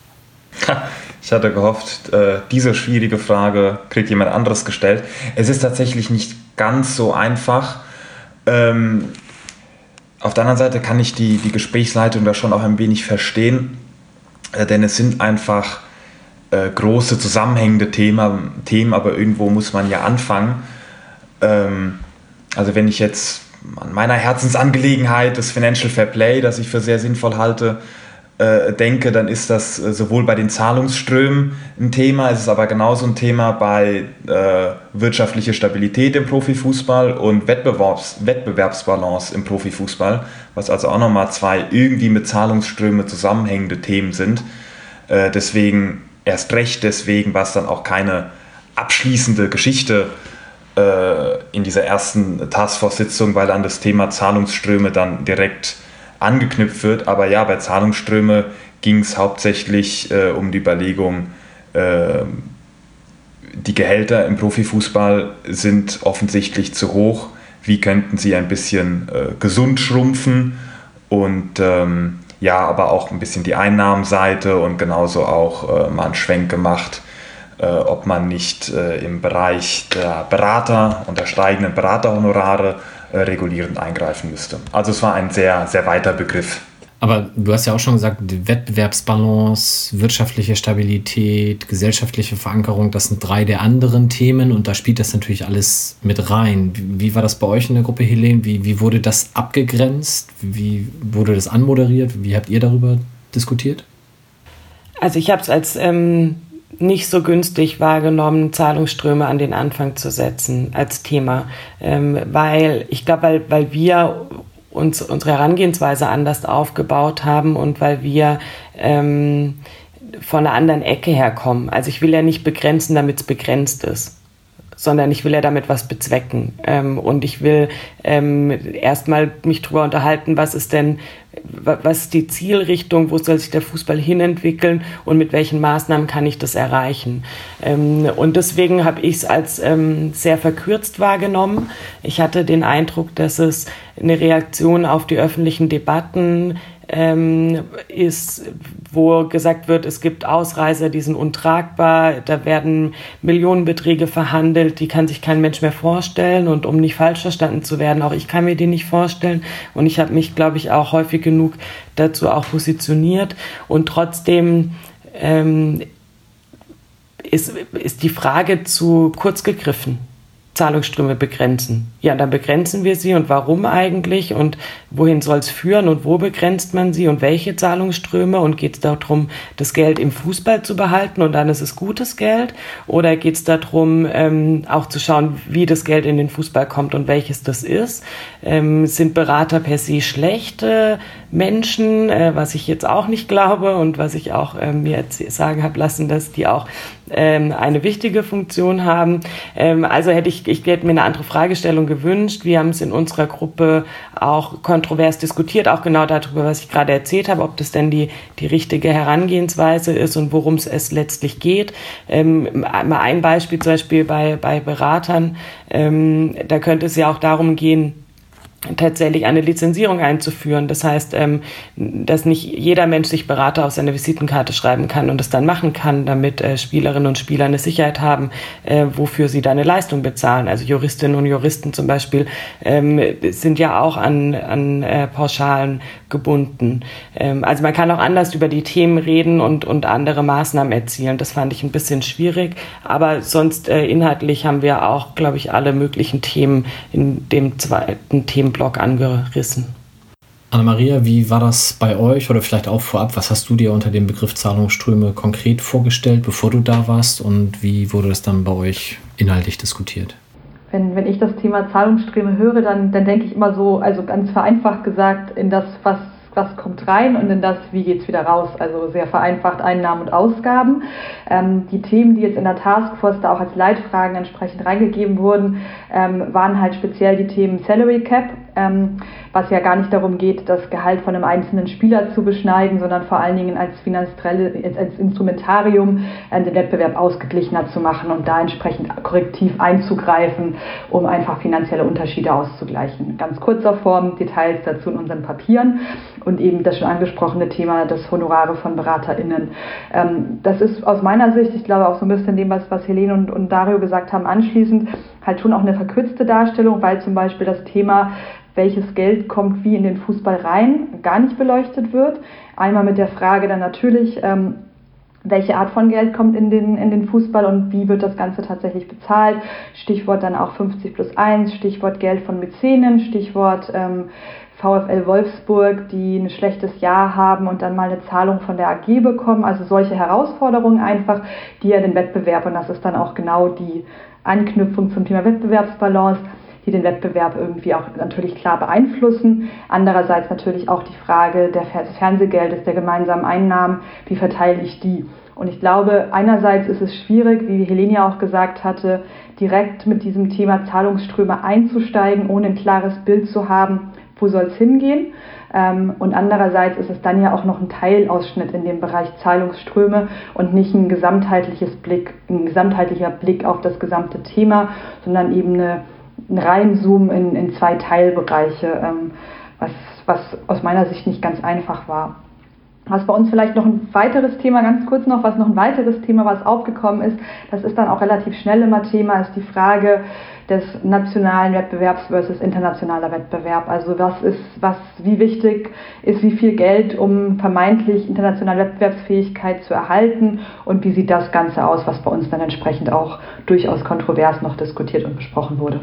Ich hatte gehofft, diese schwierige Frage kriegt jemand anderes gestellt. Es ist tatsächlich nicht ganz so einfach. Ähm, auf der anderen Seite kann ich die, die Gesprächsleitung da schon auch ein wenig verstehen, äh, denn es sind einfach äh, große zusammenhängende Thema, Themen, aber irgendwo muss man ja anfangen. Ähm, also wenn ich jetzt an meiner Herzensangelegenheit, das Financial Fair Play, das ich für sehr sinnvoll halte, denke, dann ist das sowohl bei den Zahlungsströmen ein Thema, es ist aber genauso ein Thema bei äh, wirtschaftlicher Stabilität im Profifußball und Wettbewerbs- Wettbewerbsbalance im Profifußball, was also auch nochmal zwei irgendwie mit Zahlungsströmen zusammenhängende Themen sind. Äh, deswegen, erst recht deswegen, war es dann auch keine abschließende Geschichte äh, in dieser ersten Taskforce-Sitzung, weil an das Thema Zahlungsströme dann direkt angeknüpft wird, aber ja, bei Zahlungsströme ging es hauptsächlich äh, um die Überlegung, äh, die Gehälter im Profifußball sind offensichtlich zu hoch. Wie könnten sie ein bisschen äh, gesund schrumpfen und ähm, ja, aber auch ein bisschen die Einnahmenseite und genauso auch äh, mal einen Schwenk gemacht, äh, ob man nicht äh, im Bereich der Berater und der steigenden Beraterhonorare äh, regulierend eingreifen müsste. Also es war ein sehr, sehr weiter Begriff. Aber du hast ja auch schon gesagt, die Wettbewerbsbalance, wirtschaftliche Stabilität, gesellschaftliche Verankerung, das sind drei der anderen Themen und da spielt das natürlich alles mit rein. Wie, wie war das bei euch in der Gruppe, Helene? Wie, wie wurde das abgegrenzt? Wie wurde das anmoderiert? Wie habt ihr darüber diskutiert? Also ich habe es als ähm, nicht so günstig wahrgenommen, Zahlungsströme an den Anfang zu setzen als Thema, ähm, weil ich glaube, weil, weil wir uns unsere Herangehensweise anders aufgebaut haben und weil wir ähm, von einer anderen Ecke herkommen. Also ich will ja nicht begrenzen, damit es begrenzt ist, sondern ich will ja damit was bezwecken. Ähm, und ich will ähm, erstmal mich drüber unterhalten, was ist denn, was ist die Zielrichtung, wo soll sich der Fußball hinentwickeln und mit welchen Maßnahmen kann ich das erreichen. Ähm, und deswegen habe ich es als ähm, sehr verkürzt wahrgenommen. Ich hatte den Eindruck, dass es eine Reaktion auf die öffentlichen Debatten ähm, ist, wo gesagt wird, es gibt Ausreißer, die sind untragbar, da werden Millionenbeträge verhandelt, die kann sich kein Mensch mehr vorstellen und um nicht falsch verstanden zu werden, auch ich kann mir die nicht vorstellen und ich habe mich, glaube ich, auch häufig genug dazu auch positioniert und trotzdem ähm, ist, ist die Frage zu kurz gegriffen. Zahlungsströme begrenzen. Ja, dann begrenzen wir sie und warum eigentlich und wohin soll es führen und wo begrenzt man sie und welche Zahlungsströme und geht es darum, das Geld im Fußball zu behalten und dann ist es gutes Geld oder geht es darum, ähm, auch zu schauen, wie das Geld in den Fußball kommt und welches das ist? Ähm, sind Berater per se schlechte Menschen, äh, was ich jetzt auch nicht glaube und was ich auch ähm, mir jetzt sagen habe lassen, dass die auch ähm, eine wichtige Funktion haben. Ähm, also hätte ich Ich hätte mir eine andere Fragestellung gewünscht. Wir haben es in unserer Gruppe auch kontrovers diskutiert, auch genau darüber, was ich gerade erzählt habe, ob das denn die, die richtige Herangehensweise ist und worum es, es letztlich geht. Ähm, mal ein Beispiel zum Beispiel bei, bei Beratern. Ähm, da könnte es ja auch darum gehen, tatsächlich eine Lizenzierung einzuführen. Das heißt, ähm, dass nicht jeder Mensch sich Berater auf seine Visitenkarte schreiben kann und es dann machen kann, damit äh, Spielerinnen und Spieler eine Sicherheit haben, äh, wofür sie da eine Leistung bezahlen. Also Juristinnen und Juristen zum Beispiel ähm, sind ja auch an, an äh, Pauschalen gebunden. Ähm, also man kann auch anders über die Themen reden und, und andere Maßnahmen erzielen. Das fand ich ein bisschen schwierig, aber sonst äh, inhaltlich haben wir auch, glaube ich, alle möglichen Themen in dem zweiten Themenblock angerissen. Anna-Maria, wie war das bei euch oder vielleicht auch vorab? Was hast du dir unter dem Begriff Zahlungsströme konkret vorgestellt, bevor du da warst und wie wurde das dann bei euch inhaltlich diskutiert? Wenn, wenn ich das Thema Zahlungsströme höre, dann, dann denke ich immer so, also ganz vereinfacht gesagt, in das, was, was kommt rein und in das, wie geht es wieder raus. Also sehr vereinfacht Einnahmen und Ausgaben. Ähm, die Themen, die jetzt in der Taskforce da auch als Leitfragen entsprechend reingegeben wurden, ähm, waren halt speziell die Themen Salary Cap, ähm, was ja gar nicht darum geht, das Gehalt von einem einzelnen Spieler zu beschneiden, sondern vor allen Dingen als finanzielle, als Instrumentarium äh, den Wettbewerb ausgeglichener zu machen und da entsprechend korrektiv einzugreifen, um einfach finanzielle Unterschiede auszugleichen. Ganz kurzer Form, Details dazu in unseren Papieren und eben das schon angesprochene Thema des Honorare von BeraterInnen. Ähm, das ist aus meiner Sicht, ich glaube auch so ein bisschen dem, was, was Helene und, und Dario gesagt haben, anschließend halt schon auch eine verkürzte Darstellung, weil zum Beispiel das Thema, welches Geld kommt wie in den Fußball rein, gar nicht beleuchtet wird. Einmal mit der Frage dann natürlich, ähm, welche Art von Geld kommt in den, in den Fußball und wie wird das Ganze tatsächlich bezahlt. Stichwort dann auch fünfzig plus eins, Stichwort Geld von Mäzenen, Stichwort ähm, VfL Wolfsburg, die ein schlechtes Jahr haben und dann mal eine Zahlung von der A G bekommen. Also solche Herausforderungen einfach, die ja den Wettbewerb, und das ist dann auch genau die Anknüpfung zum Thema Wettbewerbsbalance, die den Wettbewerb irgendwie auch natürlich klar beeinflussen. Andererseits natürlich auch die Frage der, des Fernsehgeldes, der gemeinsamen Einnahmen, wie verteile ich die? Und ich glaube, einerseits ist es schwierig, wie Helene ja auch gesagt hatte, direkt mit diesem Thema Zahlungsströme einzusteigen, ohne ein klares Bild zu haben, wo soll es hingehen. Ähm, und andererseits ist es dann ja auch noch ein Teilausschnitt in dem Bereich Zahlungsströme und nicht ein gesamtheitliches Blick, ein gesamtheitlicher Blick auf das gesamte Thema, sondern eben eine, ein Reinzoomen in, in zwei Teilbereiche, ähm, was, was aus meiner Sicht nicht ganz einfach war. Was bei uns vielleicht noch ein weiteres Thema, ganz kurz noch, was noch ein weiteres Thema, was aufgekommen ist, das ist dann auch relativ schnell immer Thema, ist die Frage des nationalen Wettbewerbs versus internationaler Wettbewerb. Also was ist, was, wie wichtig ist wie viel Geld, um vermeintlich internationale Wettbewerbsfähigkeit zu erhalten und wie sieht das Ganze aus, was bei uns dann entsprechend auch durchaus kontrovers noch diskutiert und besprochen wurde.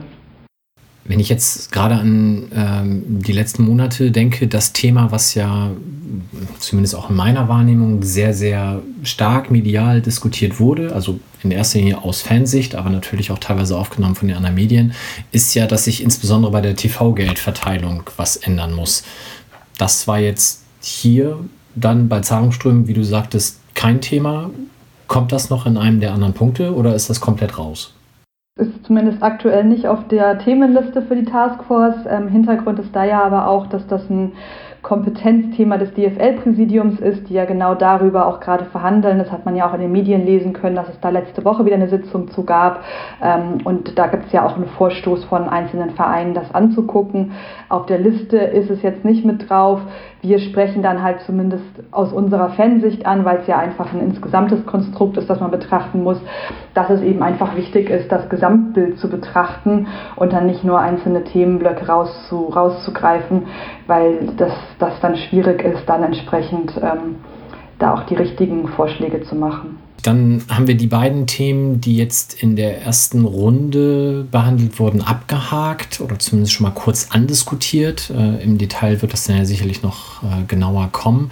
Wenn ich jetzt gerade an ähm, die letzten Monate denke, das Thema, was ja zumindest auch in meiner Wahrnehmung sehr, sehr stark medial diskutiert wurde, also in erster Linie aus Fansicht, aber natürlich auch teilweise aufgenommen von den anderen Medien, ist ja, dass sich insbesondere bei der T V-Geldverteilung was ändern muss. Das war jetzt hier dann bei Zahlungsströmen, wie du sagtest, kein Thema. Kommt das noch in einem der anderen Punkte oder ist das komplett raus? Ist zumindest aktuell nicht auf der Themenliste für die Taskforce. Ähm, Hintergrund ist da ja aber auch, dass das ein Kompetenzthema des D F L-Präsidiums ist, die ja genau darüber auch gerade verhandeln. Das hat man ja auch in den Medien lesen können, dass es da letzte Woche wieder eine Sitzung zu gab. Ähm, und da gibt es ja auch einen Vorstoß von einzelnen Vereinen, das anzugucken. Auf der Liste ist es jetzt nicht mit drauf. Wir sprechen dann halt zumindest aus unserer Fansicht an, weil es ja einfach ein insgesamtes Konstrukt ist, das man betrachten muss, dass es eben einfach wichtig ist, das Gesamtbild zu betrachten und dann nicht nur einzelne Themenblöcke rauszu, rauszugreifen, weil das, das dann schwierig ist, dann entsprechend ähm, da auch die richtigen Vorschläge zu machen. Dann haben wir die beiden Themen, die jetzt in der ersten Runde behandelt wurden, abgehakt oder zumindest schon mal kurz andiskutiert. Äh, im Detail wird das dann ja sicherlich noch äh, genauer kommen.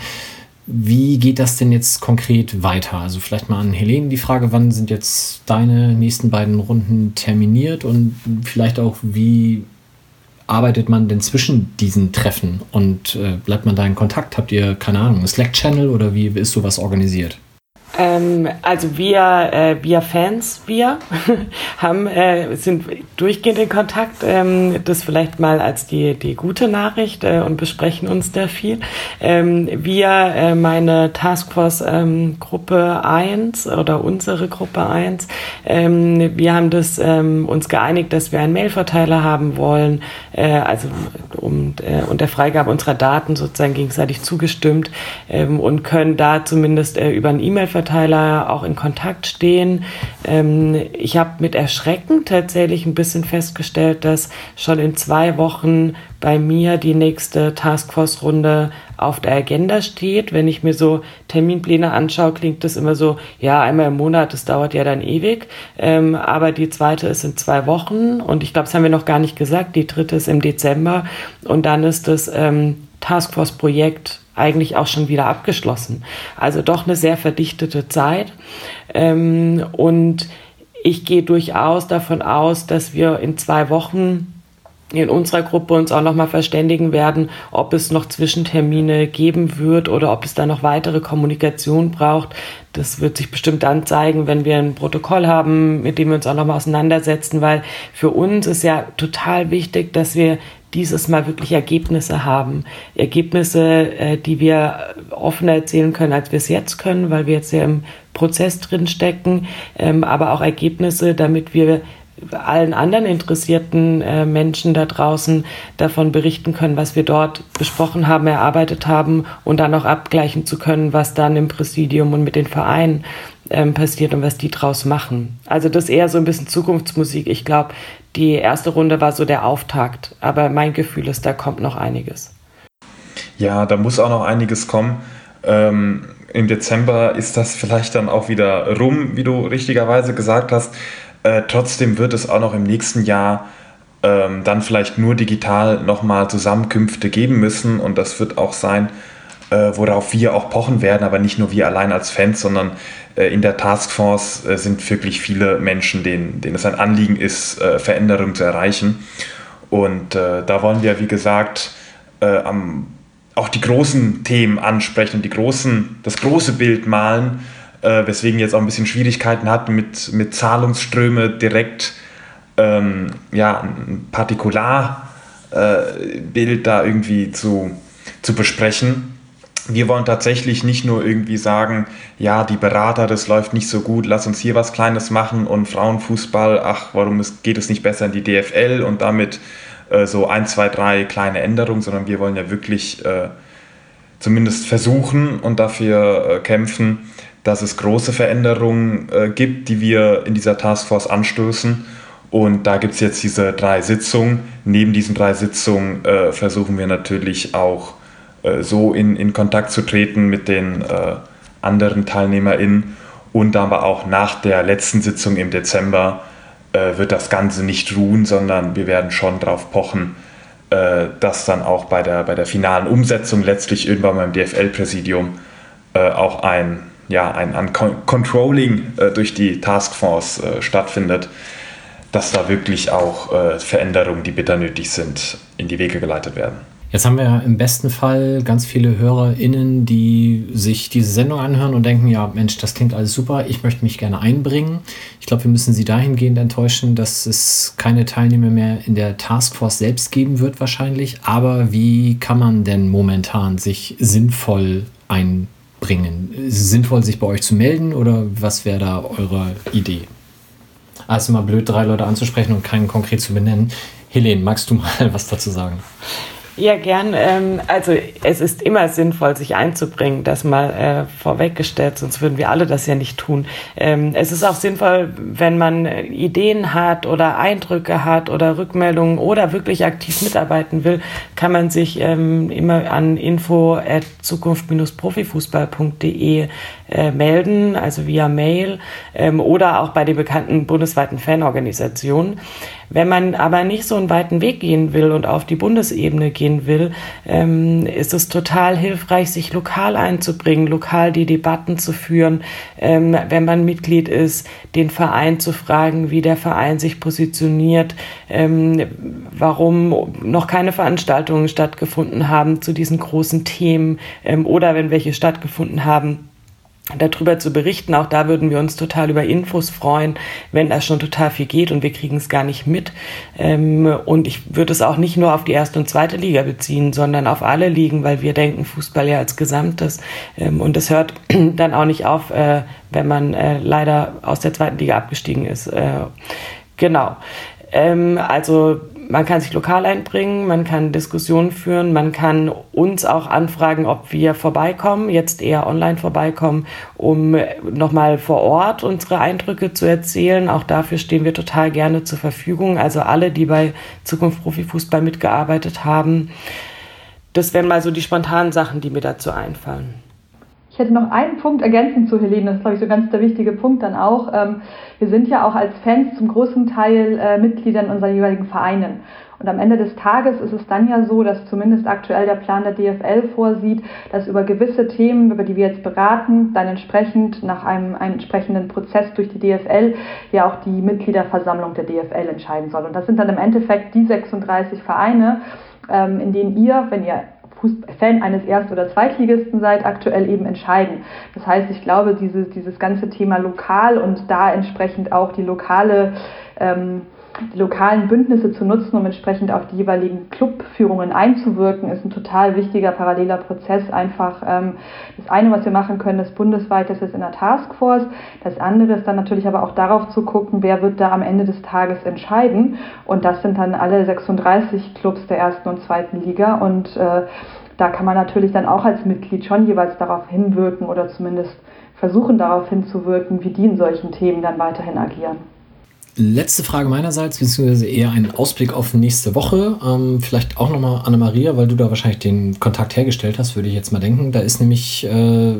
Wie geht das denn jetzt konkret weiter? Also vielleicht mal an Helene die Frage, wann sind jetzt deine nächsten beiden Runden terminiert und vielleicht auch, wie arbeitet man denn zwischen diesen Treffen und äh, bleibt man da in Kontakt? Habt ihr, keine Ahnung, einen Slack-Channel oder wie ist sowas organisiert? Ähm, also wir, äh, wir Fans, wir haben, äh, sind durchgehend in Kontakt, ähm, das vielleicht mal als die, die gute Nachricht äh, und besprechen uns da viel. Ähm, wir, äh, meine Taskforce ähm, Gruppe eins oder unsere Gruppe eins, ähm, wir haben das ähm, uns geeinigt, dass wir einen Mailverteiler haben wollen, äh, also um, äh, und der Freigabe unserer Daten sozusagen gegenseitig zugestimmt ähm, und können da zumindest äh, über einen E-Mail-Verteiler auch in Kontakt stehen. Ähm, ich habe mit Erschrecken tatsächlich ein bisschen festgestellt, dass schon in zwei Wochen bei mir die nächste Taskforce-Runde auf der Agenda steht. Wenn ich mir so Terminpläne anschaue, klingt das immer so, ja, einmal im Monat, das dauert ja dann ewig. Ähm, aber die zweite ist in zwei Wochen und ich glaube, das haben wir noch gar nicht gesagt, die dritte ist im Dezember und dann ist das ähm, Taskforce-Projekt eigentlich auch schon wieder abgeschlossen. Also doch eine sehr verdichtete Zeit. Ähm, und ich gehe durchaus davon aus, dass wir in zwei Wochen in unserer Gruppe uns auch nochmal verständigen werden, ob es noch Zwischentermine geben wird oder ob es da noch weitere Kommunikation braucht. Das wird sich bestimmt dann zeigen, wenn wir ein Protokoll haben, mit dem wir uns auch nochmal auseinandersetzen, weil für uns ist ja total wichtig, dass wir dieses Mal wirklich Ergebnisse haben. Ergebnisse, äh, die wir offener erzählen können, als wir es jetzt können, weil wir jetzt ja im Prozess drin stecken, ähm, aber auch Ergebnisse, damit wir allen anderen interessierten äh, Menschen da draußen davon berichten können, was wir dort besprochen haben, erarbeitet haben und dann auch abgleichen zu können, was dann im Präsidium und mit den Vereinen ähm, passiert und was die draus machen. Also das ist eher so ein bisschen Zukunftsmusik. Ich glaube, die erste Runde war so der Auftakt, aber mein Gefühl ist, da kommt noch einiges. Ja, da muss auch noch einiges kommen. Ähm, im Dezember ist das vielleicht dann auch wieder rum, wie du richtigerweise gesagt hast. Äh, trotzdem wird es auch noch im nächsten Jahr ähm, dann vielleicht nur digital nochmal Zusammenkünfte geben müssen und das wird auch sein, äh, worauf wir auch pochen werden, aber nicht nur wir allein als Fans, sondern äh, in der Taskforce äh, sind wirklich viele Menschen, denen, denen es ein Anliegen ist, äh, Veränderungen zu erreichen und äh, da wollen wir, wie gesagt, äh, am, auch die großen Themen ansprechen, die großen, das große Bild malen, Äh, weswegen jetzt auch ein bisschen Schwierigkeiten hatten mit, mit Zahlungsströme direkt ähm, ja, ein Partikularbild äh, da irgendwie zu, zu besprechen. Wir wollen tatsächlich nicht nur irgendwie sagen, ja, die Berater, das läuft nicht so gut, lass uns hier was Kleines machen und Frauenfußball, ach, warum ist, geht es nicht besser in die D F L und damit äh, so ein, zwei, drei kleine Änderungen, sondern wir wollen ja wirklich äh, zumindest versuchen und dafür äh, kämpfen, dass es große Veränderungen äh, gibt, die wir in dieser Taskforce anstoßen. Und da gibt es jetzt diese drei Sitzungen. Neben diesen drei Sitzungen äh, versuchen wir natürlich auch so in, in Kontakt zu treten mit den äh, anderen TeilnehmerInnen. Und aber auch nach der letzten Sitzung im Dezember äh, wird das Ganze nicht ruhen, sondern wir werden schon darauf pochen, äh, dass dann auch bei der, bei der finalen Umsetzung letztlich irgendwann beim D F L-Präsidium äh, auch ein, ja, ein, ein Controlling äh, durch die Taskforce äh, stattfindet, dass da wirklich auch äh, Veränderungen, die bitter nötig sind, in die Wege geleitet werden. Jetzt haben wir ja im besten Fall ganz viele HörerInnen, die sich diese Sendung anhören und denken, ja Mensch, das klingt alles super, ich möchte mich gerne einbringen. Ich glaube, wir müssen sie dahingehend enttäuschen, dass es keine Teilnehmer mehr in der Taskforce selbst geben wird wahrscheinlich. Aber wie kann man denn momentan sich sinnvoll einbringen? Ist es sinnvoll, sich bei euch zu melden oder was wäre da eure Idee? Also mal blöd, drei Leute anzusprechen und keinen konkret zu benennen. Helene, magst du mal was dazu sagen? Ja, gern. Ähm, also es ist immer sinnvoll, sich einzubringen, das mal äh, vorweggestellt, sonst würden wir alle das ja nicht tun. Ähm, es ist auch sinnvoll, wenn man Ideen hat oder Eindrücke hat oder Rückmeldungen oder wirklich aktiv mitarbeiten will, kann man sich ähm, immer an info at zukunft Bindestrich profifußball punkt de äh, melden, also via Mail ähm, oder auch bei den bekannten bundesweiten Fanorganisationen. Wenn man aber nicht so einen weiten Weg gehen will und auf die Bundesebene gehen will, ähm, ist es total hilfreich, sich lokal einzubringen, lokal die Debatten zu führen, ähm, wenn man Mitglied ist, den Verein zu fragen, wie der Verein sich positioniert, ähm, warum noch keine Veranstaltungen stattgefunden haben zu diesen großen Themen ähm, oder wenn welche stattgefunden haben, darüber zu berichten. Auch da würden wir uns total über Infos freuen, wenn da schon total viel geht und wir kriegen es gar nicht mit. Und ich würde es auch nicht nur auf die erste und zweite Liga beziehen, sondern auf alle Ligen, weil wir denken Fußball ja als Gesamtes. Und das hört dann auch nicht auf, wenn man leider aus der zweiten Liga abgestiegen ist. Genau. Also man kann sich lokal einbringen, man kann Diskussionen führen, man kann uns auch anfragen, ob wir vorbeikommen, jetzt eher online vorbeikommen, um nochmal vor Ort unsere Eindrücke zu erzählen. Auch dafür stehen wir total gerne zur Verfügung. Also alle, die bei Zukunft Profifußball mitgearbeitet haben. Das wären mal so die spontanen Sachen, die mir dazu einfallen. Ich hätte noch einen Punkt ergänzend zu Helene, das ist, glaube ich, so ganz der wichtige Punkt dann auch. Ähm, wir sind ja auch als Fans zum großen Teil äh, Mitglieder in unseren jeweiligen Vereinen. Und am Ende des Tages ist es dann ja so, dass zumindest aktuell der Plan der D F L vorsieht, dass über gewisse Themen, über die wir jetzt beraten, dann entsprechend nach einem, einem entsprechenden Prozess durch die D F L ja auch die Mitgliederversammlung der D F L entscheiden soll. Und das sind dann im Endeffekt die sechsunddreißig Vereine, ähm, in denen ihr, wenn ihr Fan eines Erst- oder Zweitligisten seid, aktuell eben entscheiden. Das heißt, ich glaube, dieses, dieses ganze Thema lokal und da entsprechend auch die lokale ähm, die lokalen Bündnisse zu nutzen, um entsprechend auf die jeweiligen Clubführungen einzuwirken, ist ein total wichtiger paralleler Prozess. Einfach ähm, das eine, was wir machen können, ist bundesweit, das ist in der Taskforce. Das andere ist dann natürlich aber auch darauf zu gucken, wer wird da am Ende des Tages entscheiden. Und das sind dann alle sechsunddreißig Clubs der ersten und zweiten Liga. Und äh, da kann man natürlich dann auch als Mitglied schon jeweils darauf hinwirken oder zumindest versuchen, darauf hinzuwirken, wie die in solchen Themen dann weiterhin agieren. Letzte Frage meinerseits, beziehungsweise eher ein Ausblick auf nächste Woche. Ähm, vielleicht auch nochmal Anna-Maria, weil du da wahrscheinlich den Kontakt hergestellt hast, würde ich jetzt mal denken. Da ist nämlich, äh,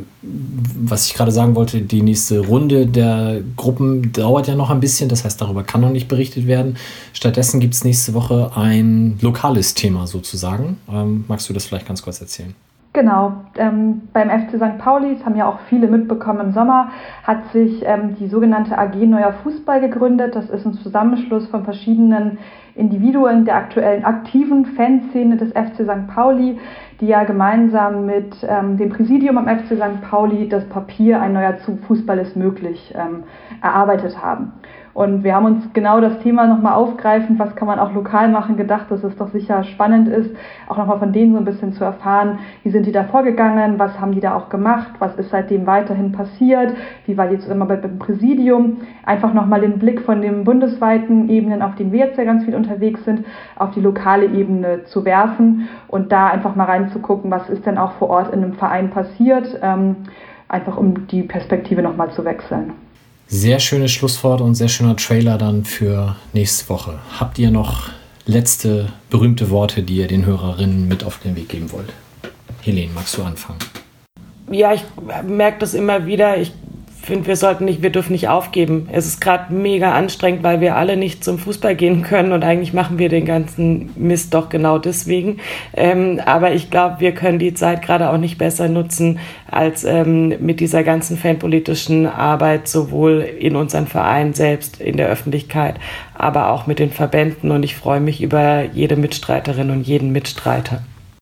was ich gerade sagen wollte, die nächste Runde der Gruppen dauert ja noch ein bisschen. Das heißt, darüber kann noch nicht berichtet werden. Stattdessen gibt es nächste Woche ein lokales Thema sozusagen. Ähm, magst du das vielleicht ganz kurz erzählen? Genau, ähm, beim F C Sankt Pauli, das haben ja auch viele mitbekommen im Sommer, hat sich ähm, die sogenannte A G Neuer Fußball gegründet. Das ist ein Zusammenschluss von verschiedenen Individuen der aktuellen aktiven Fanszene des F C Sankt Pauli, die ja gemeinsam mit ähm, dem Präsidium am F C Sankt Pauli das Papier Ein neuer Fußball ist möglich ähm, erarbeitet haben. Und wir haben uns genau das Thema nochmal aufgreifend, was kann man auch lokal machen, gedacht, dass es doch sicher spannend ist, auch nochmal von denen so ein bisschen zu erfahren, wie sind die da vorgegangen, was haben die da auch gemacht, was ist seitdem weiterhin passiert, wie war die Zusammenarbeit mit dem Präsidium, einfach nochmal den Blick von den bundesweiten Ebenen, auf denen wir jetzt ja ganz viel unterwegs sind, auf die lokale Ebene zu werfen und da einfach mal reinzugucken, was ist denn auch vor Ort in einem Verein passiert, ähm, einfach um die Perspektive nochmal zu wechseln. Sehr schönes Schlusswort und sehr schöner Trailer dann für nächste Woche. Habt ihr noch letzte berühmte Worte, die ihr den Hörerinnen mit auf den Weg geben wollt? Helene, magst du anfangen? Ja, ich merke das immer wieder. Ich finde, wir sollten nicht, wir dürfen nicht aufgeben. Es ist gerade mega anstrengend, weil wir alle nicht zum Fußball gehen können und eigentlich machen wir den ganzen Mist doch genau deswegen. Ähm, aber ich glaube, wir können die Zeit gerade auch nicht besser nutzen, als ähm, mit dieser ganzen fanpolitischen Arbeit, sowohl in unseren Vereinen selbst, in der Öffentlichkeit, aber auch mit den Verbänden. Und ich freue mich über jede Mitstreiterin und jeden Mitstreiter.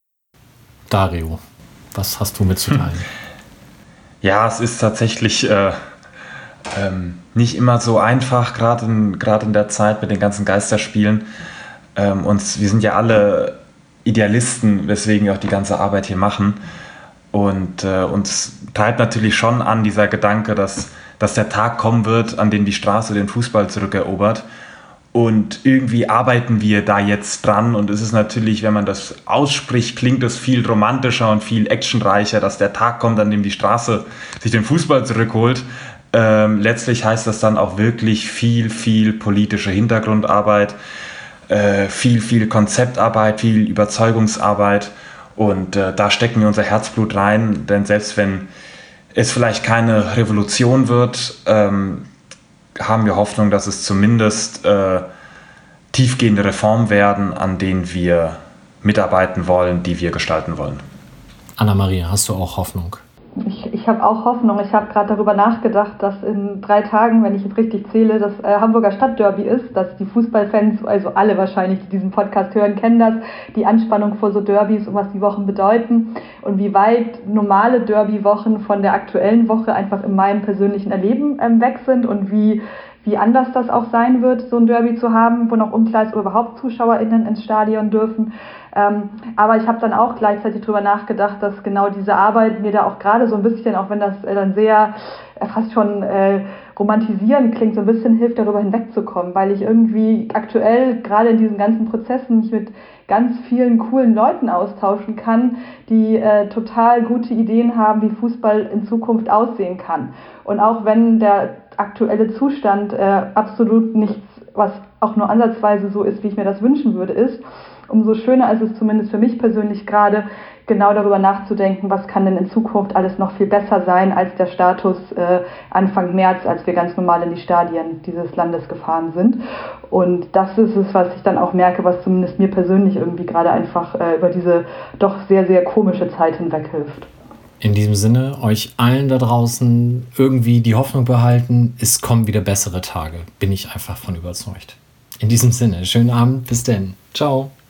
Dario, was hast du mitzuteilen? Hm. Ja, es ist tatsächlich äh, ähm, nicht immer so einfach, gerade in, gerade in der Zeit mit den ganzen Geisterspielen. Ähm, und wir sind ja alle Idealisten, weswegen wir auch die ganze Arbeit hier machen. Und äh, uns treibt natürlich schon an dieser Gedanke, dass, dass der Tag kommen wird, an dem die Straße den Fußball zurückerobert. Und irgendwie arbeiten wir da jetzt dran und es ist natürlich, wenn man das ausspricht, klingt es viel romantischer und viel actionreicher, dass der Tag kommt, an dem die Straße sich den Fußball zurückholt. Ähm, letztlich heißt das dann auch wirklich viel, viel politische Hintergrundarbeit, äh, viel, viel Konzeptarbeit, viel Überzeugungsarbeit und äh, da stecken wir unser Herzblut rein, denn selbst wenn es vielleicht keine Revolution wird, ähm, haben wir Hoffnung, dass es zumindest äh, tiefgehende Reformen werden, an denen wir mitarbeiten wollen, die wir gestalten wollen. Anna-Maria, hast du auch Hoffnung? Ich, ich habe auch Hoffnung. Ich habe gerade darüber nachgedacht, dass in drei Tagen, wenn ich jetzt richtig zähle, das äh, Hamburger Stadtderby ist, dass die Fußballfans, also alle wahrscheinlich, die diesen Podcast hören, kennen das, die Anspannung vor so Derbys und was die Wochen bedeuten und wie weit normale Derby-Wochen von der aktuellen Woche einfach in meinem persönlichen Erleben ähm, weg sind und wie wie anders das auch sein wird, so ein Derby zu haben, wo noch unklar ist, ob überhaupt ZuschauerInnen ins Stadion dürfen. Ähm, aber ich habe dann auch gleichzeitig darüber nachgedacht, dass genau diese Arbeit mir da auch gerade so ein bisschen, auch wenn das äh, dann sehr äh, fast schon äh, romantisierend klingt, so ein bisschen hilft, darüber hinwegzukommen, weil ich irgendwie aktuell gerade in diesen ganzen Prozessen mich mit ganz vielen coolen Leuten austauschen kann, die äh, total gute Ideen haben, wie Fußball in Zukunft aussehen kann. Und auch wenn der aktuelle Zustand äh, absolut nichts, was auch nur ansatzweise so ist, wie ich mir das wünschen würde, ist, umso schöner ist es zumindest für mich persönlich gerade, genau darüber nachzudenken, was kann denn in Zukunft alles noch viel besser sein als der Status äh, Anfang März, als wir ganz normal in die Stadien dieses Landes gefahren sind. Und das ist es, was ich dann auch merke, was zumindest mir persönlich irgendwie gerade einfach äh, über diese doch sehr, sehr komische Zeit hinweg hilft. In diesem Sinne, euch allen da draußen irgendwie die Hoffnung behalten, es kommen wieder bessere Tage. Bin ich einfach von überzeugt. In diesem Sinne, schönen Abend, bis denn. Ciao.